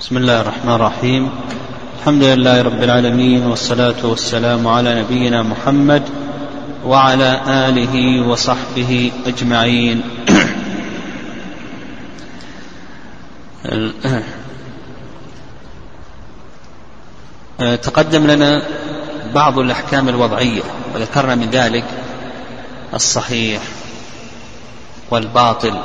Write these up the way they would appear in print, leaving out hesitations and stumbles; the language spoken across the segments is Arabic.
بسم الله الرحمن الرحيم. الحمد لله رب العالمين، والصلاة والسلام على نبينا محمد وعلى آله وصحبه أجمعين. تقدم لنا بعض الأحكام الوضعية، وذكرنا من ذلك الصحيح والباطل،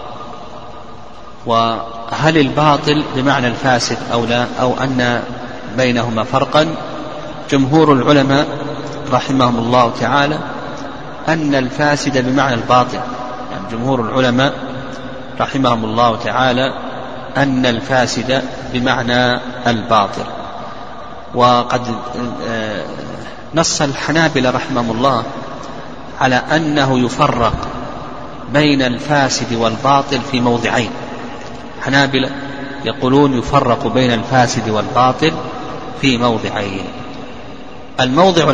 وهل الباطل بمعنى الفاسد أو لا، أو أن بينهما فرقا. جمهور العلماء رحمهم الله تعالى أن الفاسد بمعنى الباطل، يعني جمهور العلماء رحمهم الله تعالى أن الفاسد بمعنى الباطل. وقد نص الحنابلة رحمهم الله على أنه يفرق بين الفاسد والباطل في موضعين. الحنابلة يقولون يفرق بين الفاسد والباطل في موضعين. الموضع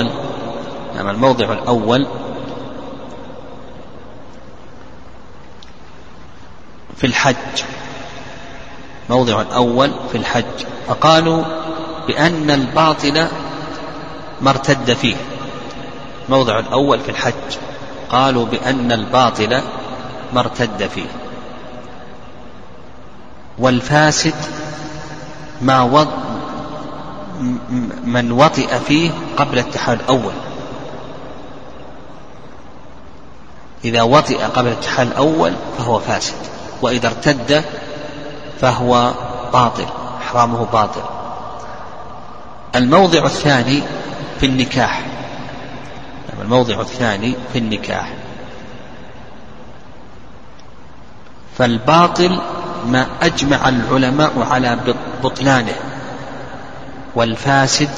الأول في الحج، موضع الأول في الحج، فقالوا بأن الباطل ما ارتد فيه. الموضع الأول في الحج قالوا بأن الباطل ما ارتد فيه، والفاسد من وطئ فيه قبل التحلل الأول. إذا وطئ قبل التحلل الأول فهو فاسد، وإذا ارتد فهو باطل، إحرامه باطل. الموضع الثاني في النكاح، الموضع الثاني في النكاح، فالباطل ما أجمع العلماء على بطلانه، والفاسد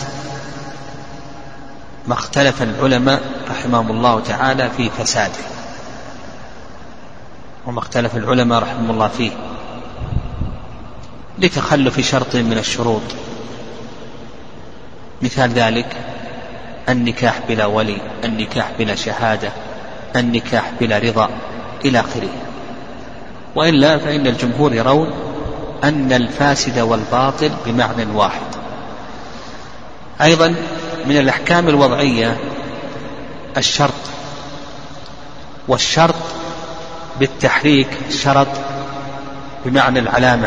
ما اختلف العلماء رحمهم الله تعالى في فساده، وما اختلف العلماء رحمهم الله فيه لتخلف شرط من الشروط. مثال ذلك النكاح بلا ولي، النكاح بلا شهادة، النكاح بلا رضا إلى آخره. وإلا فإن الجمهور يرون أن الفاسد والباطل بمعنى واحد. أيضا من الأحكام الوضعية الشرط، والشرط بالتحريك شرط بمعنى العلامة،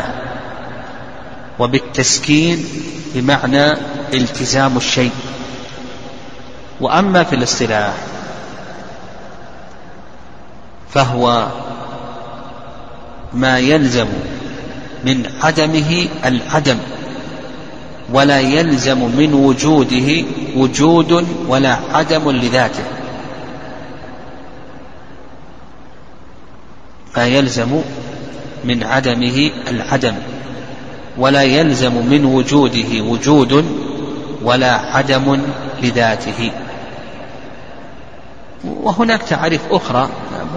وبالتسكين بمعنى التزام الشيء. وأما في الاصطلاح فهو ما يلزم من عدمه العدم، ولا يلزم من وجوده وجود ولا عدم لذاته. ما يلزم من عدمه العدم، ولا يلزم من وجوده وجود ولا عدم لذاته. وهناك تعريف أخرى،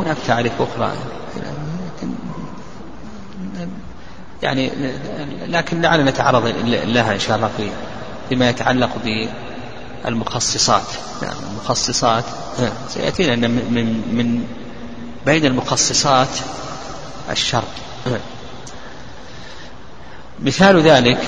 يعني لكن لعلنا نتعرض لها إن شاء الله فيما يتعلق بالمخصصات. المخصصات سيأتينا أن من بين المخصصات الشرط. مثال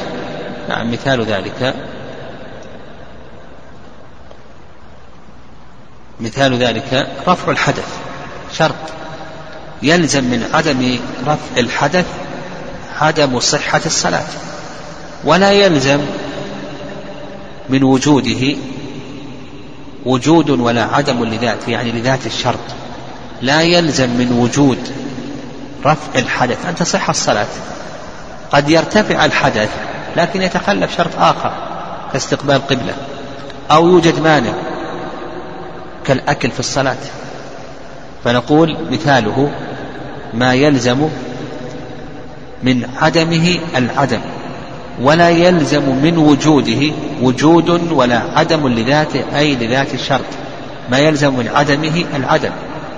ذلك رفع الحدث، شرط يلزم من عدم رفع الحدث عدم صحة الصلاة، ولا يلزم من وجوده وجود ولا عدم لذاته، يعني لذات الشرط. لا يلزم من وجود رفع الحدث أن تصح الصلاة. قد يرتفع الحدث لكن يتخلف شرط آخر كاستقبال قبلة، أو يوجد مانع كالأكل في الصلاة، فنقول مثاله ما يلزم من عدمه العدم، ولا يلزم من وجوده وجود ولا عدم لذاته، أي لذات الشرط. ما يلزم من عدمه العدم.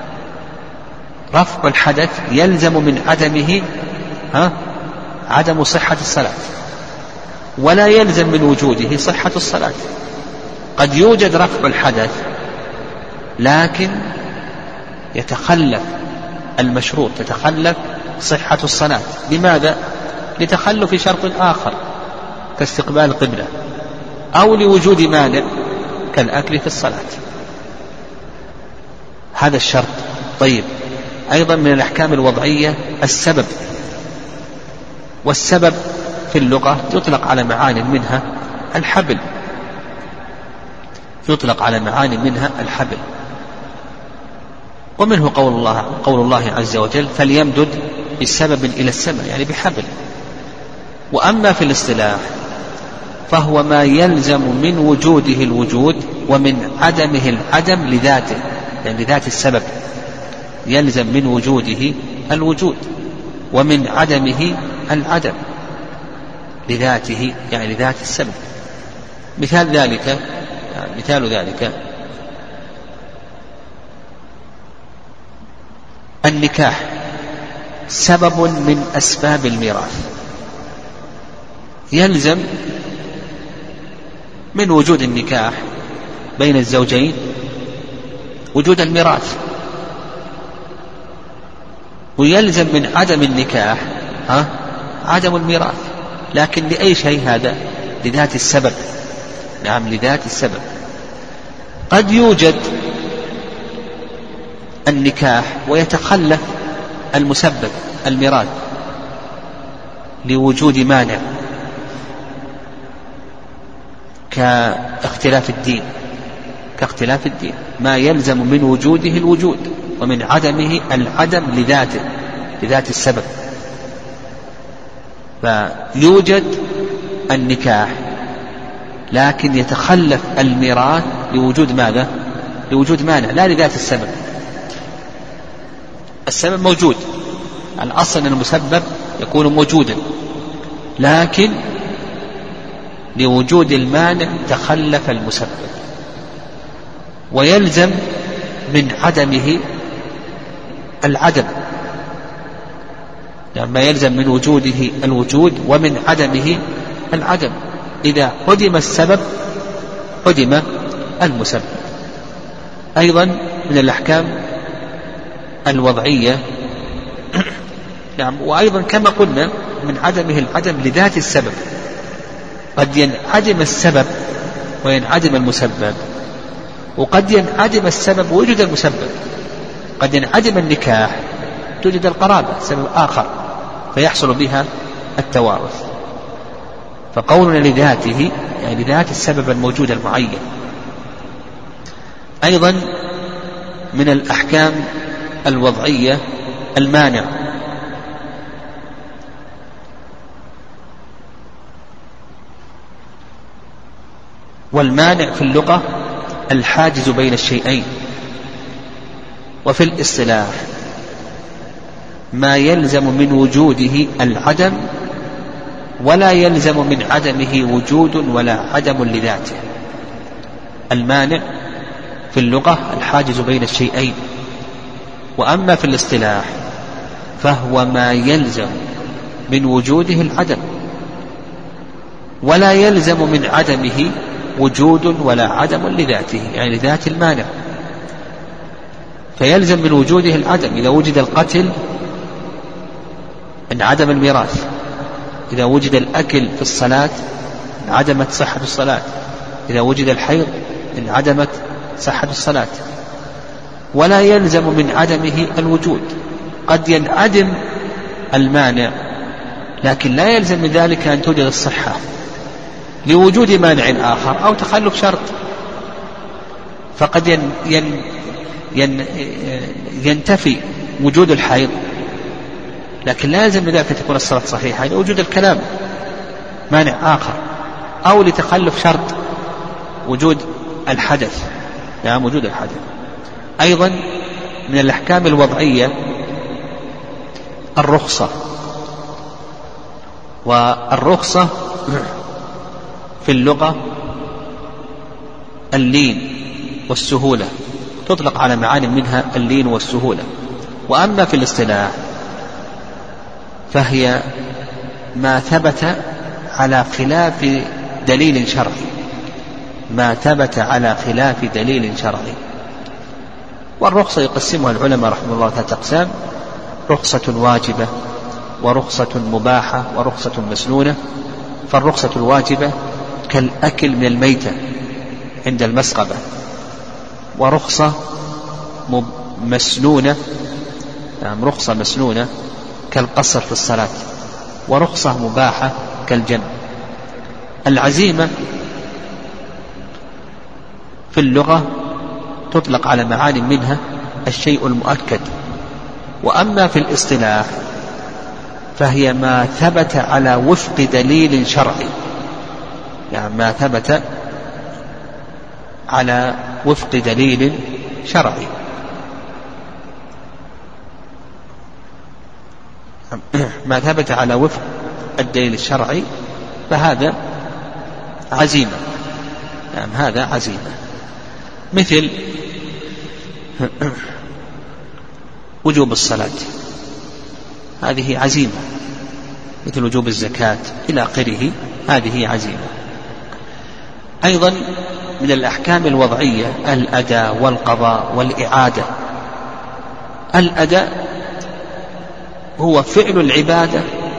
رفع الحدث يلزم من عدمه عدم صحة الصلاة، ولا يلزم من وجوده صحة الصلاة. قد يوجد رفع الحدث لكن يتخلف المشروط، تتخلف صحة الصلاة. لماذا؟ لتخلف شرط آخر كاستقبال القبلة، أو لوجود مانع كالأكل في الصلاة. هذا الشرط. طيب، أيضا من الأحكام الوضعية السبب، والسبب في اللغة يطلق على معان منها الحبل، يطلق على معان منها الحبل، ومنه قول الله عز وجل فليمدد بسبب إلى السماء، يعني بحبل. وأما في الاصطلاح فهو ما يلزم من وجوده الوجود ومن عدمه العدم لذاته، يعني لذات السبب، يلزم من وجوده الوجود ومن عدمه العدم لذاته، يعني لذات السبب. مثال ذلك النكاح سبب من أسباب الميراث، يلزم من وجود النكاح بين الزوجين وجود الميراث، ويلزم من عدم النكاح عدم الميراث، لكن لأي شيء هذا؟ لذات السبب. نعم، لذات السبب. قد يوجد النكاح ويتخلف المسبب الميراث لوجود مانع كاختلاف الدين، ما يلزم من وجوده الوجود ومن عدمه العدم لذاته، لذات السبب. فيوجد النكاح لكن يتخلف الميراث لوجود ماذا؟ لوجود مانع، لا لذات السبب. السبب موجود، الأصل أن المسبب يكون موجودا، لكن لوجود المانع تخلف المسبب، ويلزم من عدمه العدم، يعني ما يلزم من وجوده الوجود ومن عدمه العدم. إذا عدم السبب عدم المسبب. أيضا من الأحكام الوضعية نعم، وأيضا كما قلنا من عدمه العدم لذات السبب، قد ينعدم السبب وينعدم المسبب، وقد ينعدم السبب ويوجد المسبب. قد ينعدم النكاح توجد القرابة، سبب آخر، فيحصل بها التوارث. فقولنا لذاته يعني لذات السبب الموجود المعين. أيضا من الأحكام الوضعية المانع، والمانع في اللغة الحاجز بين الشيئين، وفي الاصطلاح ما يلزم من وجوده العدم ولا يلزم من عدمه وجود ولا عدم لذاته. المانع في اللغة الحاجز بين الشيئين، وأما في الاصطلاح فهو ما يلزم من وجوده العدم ولا يلزم من عدمه وجود ولا عدم لذاته، يعني لذات المانع. فيلزم من وجوده العدم، إذا وجد القتل انعدم الميراث، إذا وجد الأكل في الصلاة انعدمت صحة الصلاة، إذا وجد الحيض انعدمت صحة الصلاة. ولا يلزم من عدمه الوجود، قد ينعدم المانع لكن لا يلزم من ذلك أن توجد الصحة لوجود مانع آخر أو تخلف شرط. فقد ينتفي وجود الحيض لكن لا يلزم من ذلك أن تكون الصلاة صحيحة لوجود الكلام مانع آخر، أو لتخلف شرط وجود الحدث، نعم وجود الحدث. أيضا من الأحكام الوضعية الرخصة، والرخصة في اللغة اللين والسهولة، تطلق على معاني منها اللين والسهولة. وأما في الاصطلاح فهي ما ثبت على خلاف دليل شرعي، ما ثبت على خلاف دليل شرعي. والرخصة يقسمها العلماء رحمه الله ثلاثة أقسام: رخصة واجبة، ورخصة مباحة ورخصة مسنونة. فالرخصة الواجبة كالأكل من الميتة عند المسغبة، ورخصة مسنونة رخصة مسنونة كالقصر في الصلاة، ورخصة مباحة كالجمع. العزيمة في اللغة تطلق على معاني منها الشيء المؤكد، وأما في الاصطلاح فهي ما ثبت على وفق دليل شرعي، يعني ما ثبت على وفق دليل شرعي. ما ثبت على وفق الدليل الشرعي فهذا عزيمة، يعني هذا عزيمة. مثل وجوب الصلاة، هذه عزيمة، مثل وجوب الزكاة إلى آخره، هذه عزيمة. أيضا من الأحكام الوضعية الأداء والقضاء والإعادة. الأداء هو فعل العبادة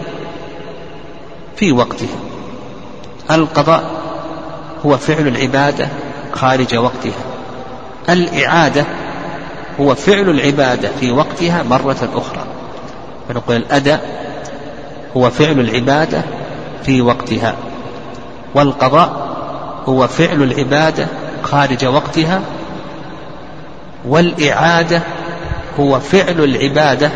في وقتها، القضاء هو فعل العبادة خارج وقتها، الإعادة هو فعل العبادة في وقتها مرة أخرى. فنقول الأداء هو فعل العبادة في وقتها، والقضاء هو فعل العبادة خارج وقتها، والإعادة هو فعل العبادة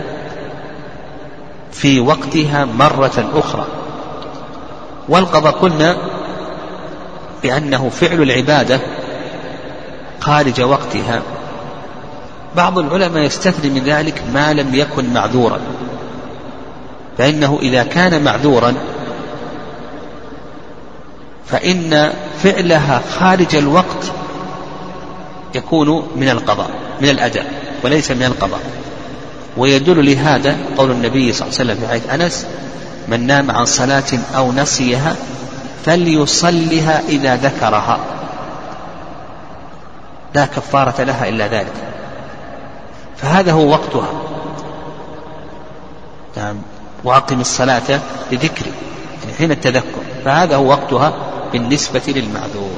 في وقتها مرة أخرى. والقضاء قلنا بأنه فعل العبادة خارج وقتها. بعض العلماء يستثني من ذلك ما لم يكن معذورا، فإنه إذا كان معذورا فإن فعلها خارج الوقت يكون من القضاء، من الأداء وليس من القضاء. ويدل لهذا قول النبي صلى الله عليه وسلم في حديث أنس: من نام عن صلاة أو نسيها فليصلها إذا ذكرها، لا كفارة لها إلا ذلك. فهذا هو وقتها، وأقم الصلاة لذكري، يعني حين التذكر، فهذا هو وقتها بالنسبة للمعذور.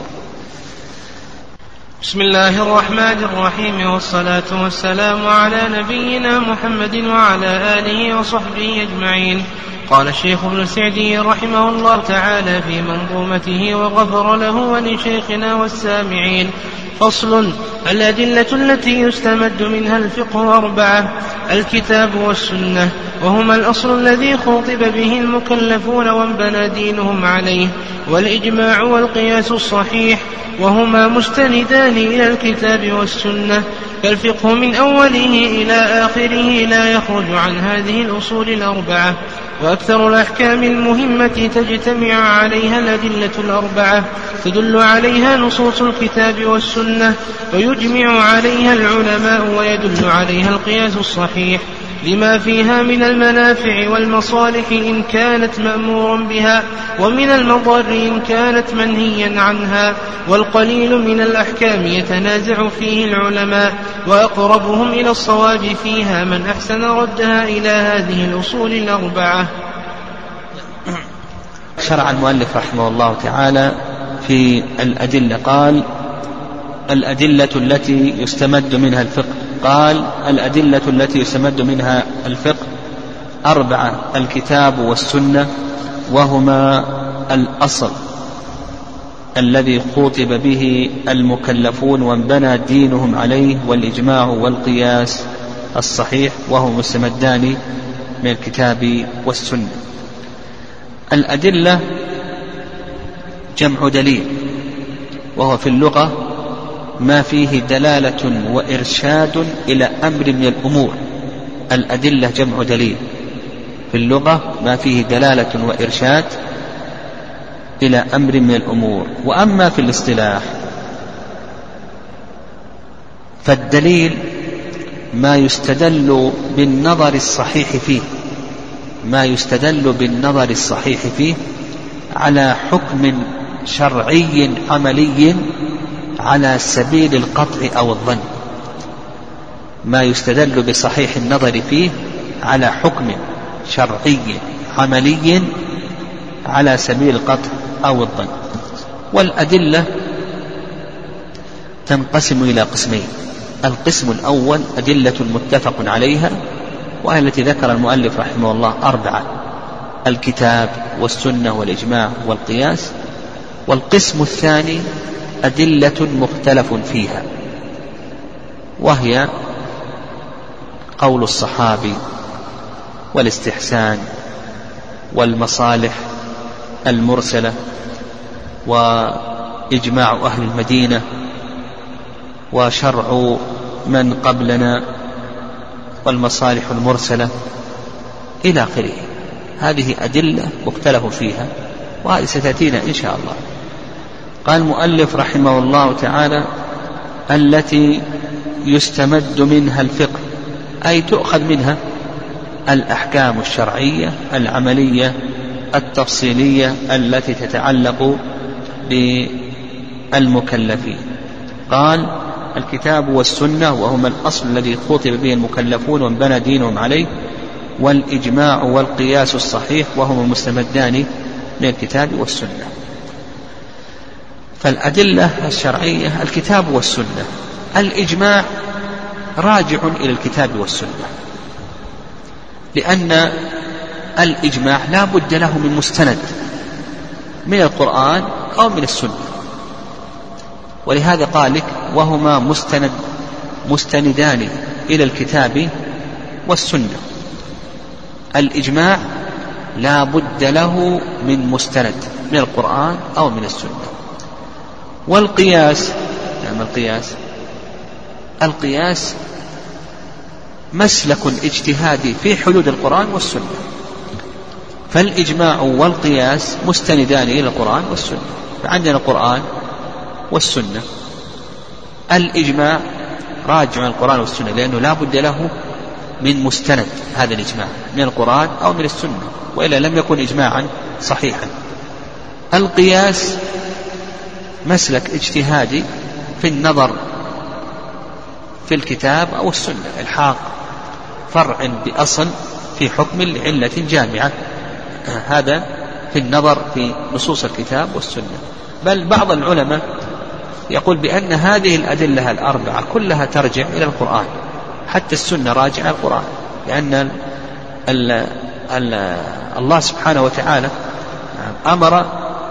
بسم الله الرحمن الرحيم، والصلاة والسلام على نبينا محمد وعلى آله وصحبه أجمعين. قال الشيخ ابن سعدي رحمه الله تعالى في منظومته وغفر له ولشيخنا والسامعين: فصل: الأدلة التي يستمد منها الفقه 4: الكتاب والسنة، وهما الأصل الذي خوطب به المكلفون وانبنى دينهم عليه، والإجماع والقياس الصحيح، وهما مستندان إلى الكتاب والسنة. فالفقه من أوله إلى آخره لا يخرج عن هذه الأصول 4. وأكثر الأحكام المهمة تجتمع عليها الأدلة 4، تدل عليها نصوص الكتاب والسنة، ويجمع عليها العلماء، ويدل عليها القياس الصحيح لما فيها من المنافع والمصالح إن كانت مأمورا بها، ومن المضار إن كانت منهيا عنها. والقليل من الأحكام يتنازع فيه العلماء، وأقربهم إلى الصواب فيها من أحسن ردها إلى هذه الأصول 4. شرع المؤلف رحمه الله تعالى في الأدلة، قال: الأدلة التي يستمد منها الفقه. قال: الأدلة التي يستمد منها الفقه 4: الكتاب والسنة، وهما الأصل الذي خوطب به المكلفون وانبنى دينهم عليه، والإجماع والقياس الصحيح، وهما مستمدان من الكتاب والسنة. الأدلة جمع دليل، وهو في اللغة ما فيه دلالة وإرشاد إلى أمر من الأمور. الأدلة جمع دليل، في اللغة ما فيه دلالة وإرشاد إلى أمر من الأمور. وأما في الاصطلاح فالدليل ما يستدل بالنظر الصحيح فيه، ما يستدل بالنظر الصحيح فيه على حكم شرعي عملي على سبيل القطع أو الظن. ما يستدل بصحيح النظر فيه على حكم شرعي عملي على سبيل القطع أو الظن. والأدلة تنقسم إلى قسمين: القسم الأول أدلة متفق عليها، وهي التي ذكر المؤلف رحمه الله 4: الكتاب والسنة والإجماع والقياس. والقسم الثاني أدلة مختلف فيها، وهي قول الصحابي والاستحسان والمصالح المرسلة وإجماع أهل المدينة وشرع من قبلنا والمصالح المرسلة إلى آخره. هذه أدلة مختلف فيها، وهذه ستأتينا إن شاء الله. قال المؤلف رحمه الله تعالى: التي يستمد منها الفقه، أي تؤخذ منها الأحكام الشرعية العملية التفصيلية التي تتعلق بالمكلفين. قال: الكتاب والسنة وهما الأصل الذي خطب به المكلفون وانبنى دينهم عليه، والإجماع والقياس الصحيح وهما المستمدان من الكتاب والسنة. فالأدلة الشرعية الكتاب والسنة. الإجماع راجع إلى الكتاب والسنة، لأن الإجماع لا بد له من مستند من القرآن أو من السنة، ولهذا قال لك: وهما مستندان إلى الكتاب والسنة. الإجماع لا بد له من مستند من القرآن أو من السنة. والقياس، القياس مسلك اجتهادي في حدود القرآن والسنة. فالإجماع والقياس مستندان إلى القرآن والسنة، فعندنا القرآن والسنة. الإجماع راجع عن القرآن والسنة، لأنه لا بد له من مستند هذا الإجماع من القرآن أو من السنة، وإلا لم يكن إجماعا صحيحا. القياس مسلك اجتهادي في النظر في الكتاب أو السنة، الحاق فرع بأصل في حكم لعلة جامعة، هذا في النظر في نصوص الكتاب والسنة. بل بعض العلماء يقول بأن هذه الأدلة الأربعة كلها ترجع إلى القرآن، حتى السنة راجعة القرآن، لأن الله سبحانه وتعالى أمر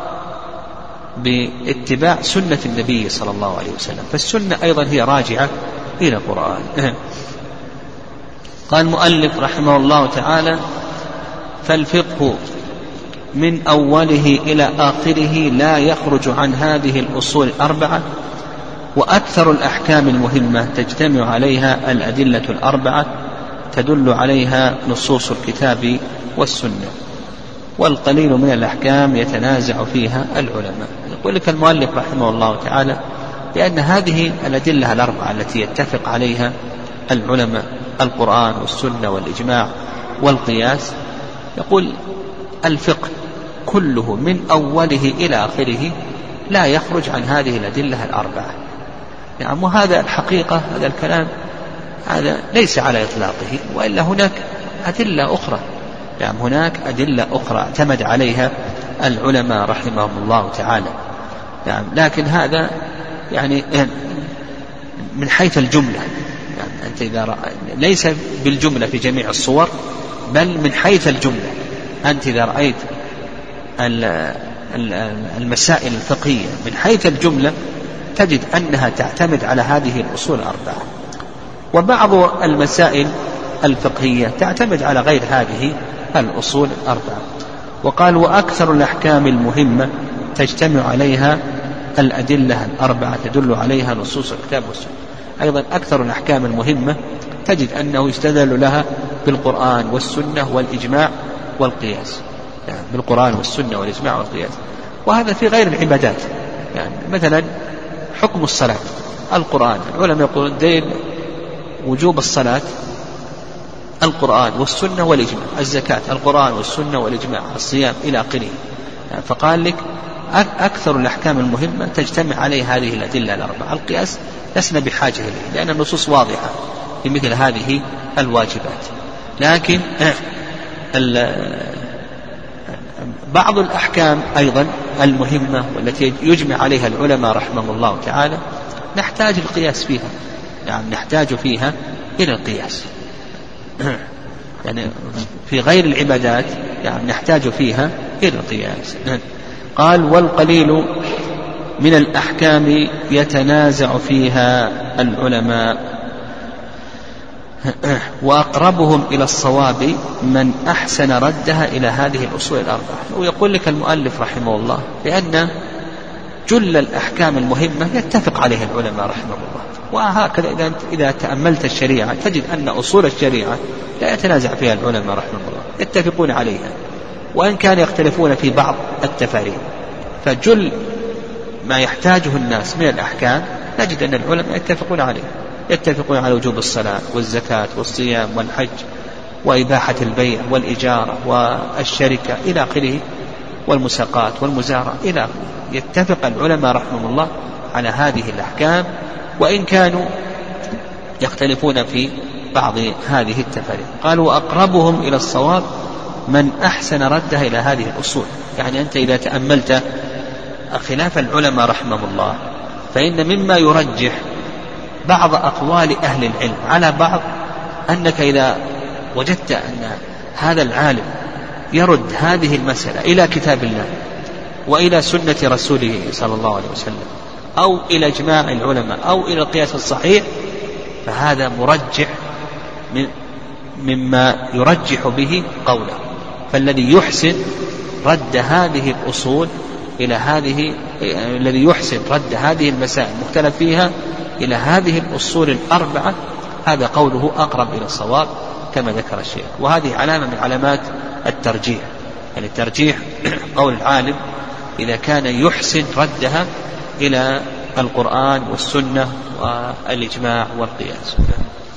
باتباع سنة النبي صلى الله عليه وسلم، فالسنة أيضا هي راجعة إلى القرآن. قال المؤلف رحمه الله تعالى: فالفقه من أوله إلى آخره لا يخرج عن هذه الأصول الأربعة، وأكثر الأحكام المهمة تجتمع عليها الأدلة الأربعة تدل عليها نصوص الكتاب والسنة، والقليل من الأحكام يتنازع فيها العلماء. يقول لك المؤلف رحمه الله تعالى بأن هذه الأدلة الأربعة التي يتفق عليها العلماء، القرآن والسنة والإجماع والقياس، يقول الفقه كله من أوله إلى آخره لا يخرج عن هذه الأدلة الأربعة. يعني وهذا الحقيقة، هذا الكلام هذا ليس على إطلاقه، وإلا هناك أدلة أخرى، يعني هناك أدلة أخرى اعتمد عليها العلماء رحمهم الله تعالى، يعني لكن هذا يعني من حيث الجملة، يعني أنت إذا ليس بالجملة في جميع الصور، بل من حيث الجملة. أنت إذا رأيت المسائل الفقهية من حيث الجملة تجد أنها تعتمد على هذه الأصول الأربعة، وبعض المسائل الفقهية تعتمد على غير هذه الأصول الأربعة. وقال: وأكثر الأحكام المهمة تجتمع عليها الأدلة الأربعة تدل عليها نصوص الكتاب والسنة. أيضا أكثر الأحكام المهمة تجد أنه يستدل لها بالقرآن والسنة والإجماع والقياس، يعني بالقرآن والسنة والإجماع والقياس. وهذا في غير العبادات، يعني مثلا حكم الصلاة، القرآن، العلماء يقولون دليل وجوب الصلاة القرآن والسنة والإجماع، الزكاة القرآن والسنة والإجماع، الصيام إلى آخره. يعني فقال لك أكثر الأحكام المهمة تجتمع عليه هذه الأدلة الأربعة. القياس لسنا بحاجة إليه لأن النصوص واضحة في مثل هذه الواجبات، لكن بعض الأحكام أيضا المهمة والتي يجمع عليها العلماء رحمه الله تعالى نحتاج القياس فيها، يعني نحتاج فيها إلى القياس، يعني في غير العبادات يعني نحتاج فيها إلى القياس. قال والقليل من الأحكام يتنازع فيها العلماء وأقربهم إلى الصواب من أحسن ردها إلى هذه الأصول الأربعة. ويقول لك المؤلف رحمه الله بأن جل الأحكام المهمة يتفق عليها العلماء رحمه الله، وهكذا إذا تأملت الشريعة تجد أن أصول الشريعة لا يتنازع فيها العلماء رحمه الله، يتفقون عليها، وإن كان يختلفون في بعض التفاريق، فجل ما يحتاجه الناس من الأحكام نجد أن العلماء يتفقون عليه، يتفقون على وجوب الصلاة والزكاة والصيام والحج وإباحة البيع والإجارة والشركة إلى آخره والمساقات والمزارع إلى آخره. يتفق العلماء رحمه الله على هذه الأحكام وإن كانوا يختلفون في بعض هذه التفاريق. قالوا أقربهم إلى الصواب من أحسن ردها إلى هذه الأصول. يعني أنت إذا تأملت خلاف العلماء رحمه الله فإن مما يرجح بعض أقوال أهل العلم على بعض أنك إذا وجدت أن هذا العالم يرد هذه المسألة إلى كتاب الله وإلى سنة رسوله صلى الله عليه وسلم أو إلى إجماع العلماء أو إلى القياس الصحيح، فهذا مرجح مما يرجح به قوله. فالذي يحسن رد هذه الأصول إلى هذه، الذي يحسن رد هذه المسائل المختلف فيها إلى هذه الأصول الأربعة، هذا قوله أقرب إلى الصواب كما ذكر الشيخ. وهذه علامة من علامات الترجيح، يعني الترجيح قول العالم إذا كان يحسن ردها إلى القرآن والسنة والإجماع والقياس.